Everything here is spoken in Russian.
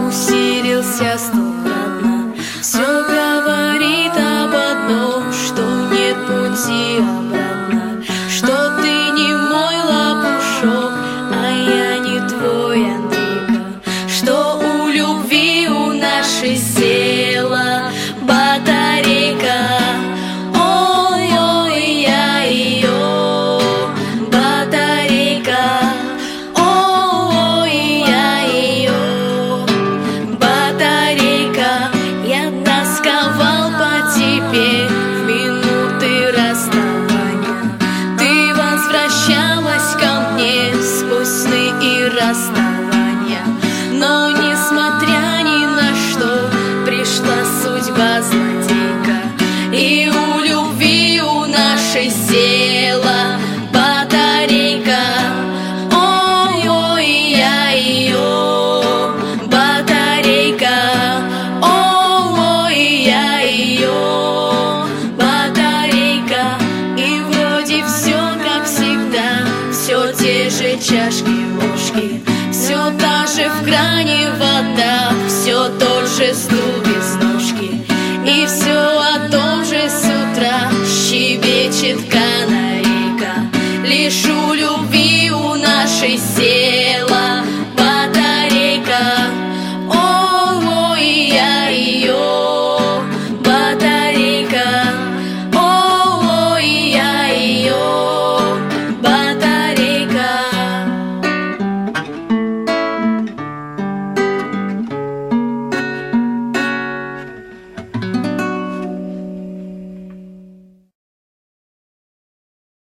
усилился стократно. Все говорит об одном, что нет пути обратно, что ты не мой лопушок, а я не твой Андрейка, что у любви у нашей села батарейка. В минуты расставания ты возвращалась ко мне сквозь сны и расставания, но несмотря ни на что пришла судьба злодейка, и у любви у нашей села батарейка. Ой-ой, я-ее, батарейка. Ой-ой, я-ее, все те же чашки-ложки, все та же в кране вода, все тот же стул без ножки, и все